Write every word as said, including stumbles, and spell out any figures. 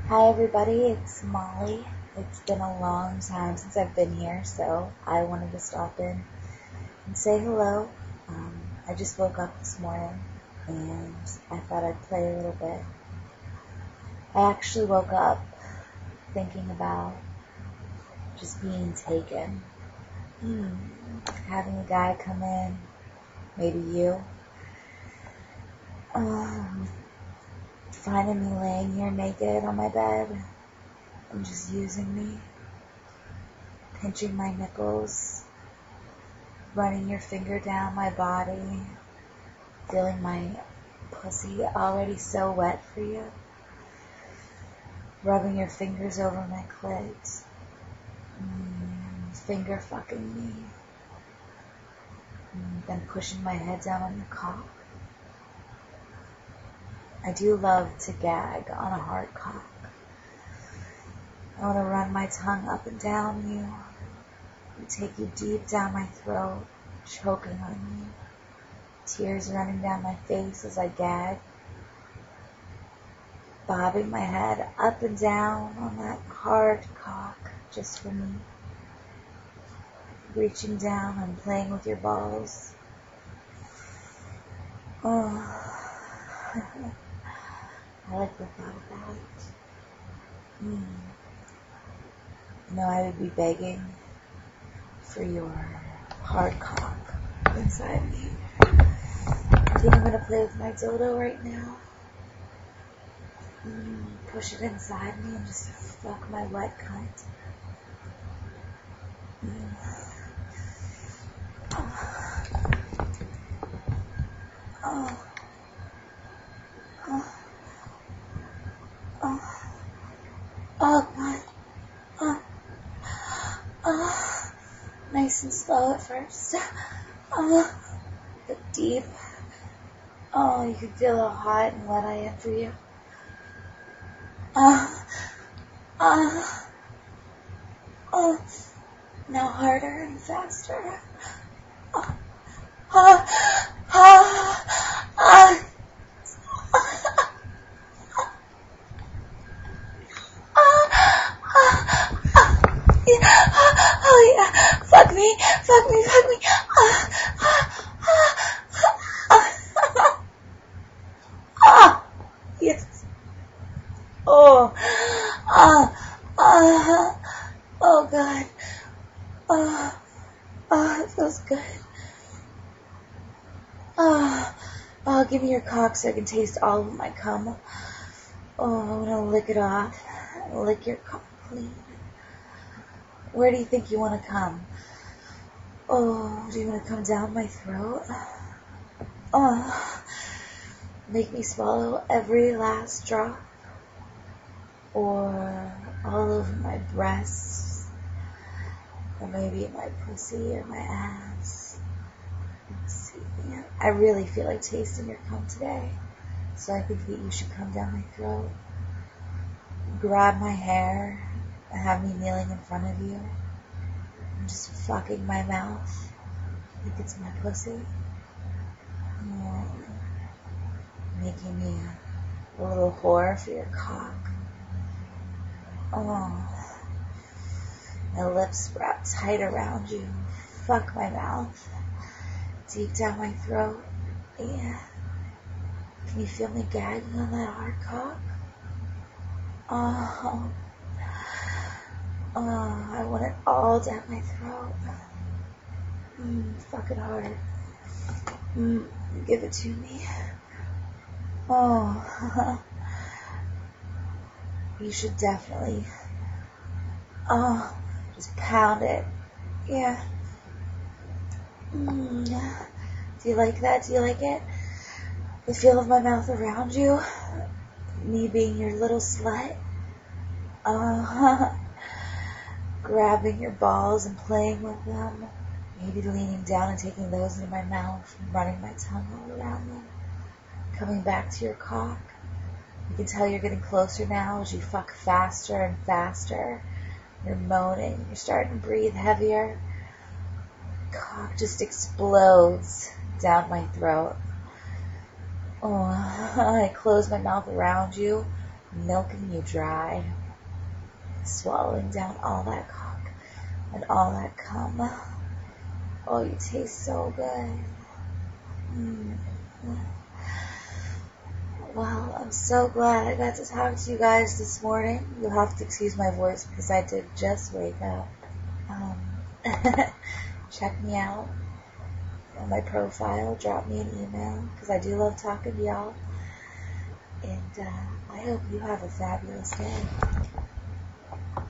Hi everybody, it's Molly. It's been a long time since I've been here, so I wanted to stop in and say hello. Um, I just woke up this morning and I thought I'd play a little bit. I actually woke up thinking about just being taken. Hmm. Having a guy come in, maybe you, um, finding me laying here naked on my bed and just using me, pinching my nipples, running your finger down my body, feeling my pussy already so wet for you, rubbing your fingers over my clit, mm, finger fucking me, mm, then pushing my head down on your cock. I do love to gag on a hard cock. I want to run my tongue up and down you, and take you deep down my throat, choking on you, tears running down my face as I gag, bobbing my head up and down on that hard cock just for me, reaching down and playing with your balls. Oh, I like the thought of that. Mm. You know, I would be begging for your hard cock inside me. I think I'm gonna play with my dildo right now. Mm, push it inside me and just fuck my wet cunt. Mm. Oh. Oh. Oh. Oh, God. Oh. Oh. Nice and slow at first. Oh. But deep. Oh, you can feel how hot and wet I am for you. Oh. Oh. Oh. Now harder and faster. Oh. Oh. Oh. Oh. Oh yeah, fuck me, fuck me, fuck me. Ah, ah, ah, ah, yes. Oh, ah, ah, oh God. Oh, oh, it feels good. Oh, oh, give me your cock so I can taste all of my cum. Oh, I'm gonna lick it off. Lick your cock clean. Where do you think you want to come? Oh, do you want to come down my throat? Oh, make me swallow every last drop? Or all over my breasts? Or maybe my pussy or my ass? Let's see. I really feel like tasting your cum today. So I think that you should come down my throat, grab my hair, and have me kneeling in front of you, and just fucking my mouth like it's my pussy. Oh, making me a, a little whore for your cock. Oh, my lips wrapped tight around you. Fuck my mouth. Deep down my throat. Yeah. Can you feel me gagging on that hard cock? Oh. Oh, I want it all down my throat. Mmm, fucking hard. Mmm, give it to me. Oh. You should definitely. Oh, just pound it. Yeah. Mm. Do you like that? Do you like it? The feel of my mouth around you? Me being your little slut? Uh, grabbing your balls and playing with them. Maybe leaning down and taking those into my mouth and running my tongue all around them. Coming back to your cock. You can tell you're getting closer now as you fuck faster and faster. You're moaning. You're starting to breathe heavier. Cock just explodes down my throat. Oh, I close my mouth around you, milking you dry, swallowing down all that cock and all that cum. Oh, you taste so good. Mm. Well, I'm so glad I got to talk to you guys this morning. You'll have to excuse my voice because I did just wake up. Um, check me out on my profile. Drop me an email because I do love talking to y'all. And uh, I hope you have a fabulous day.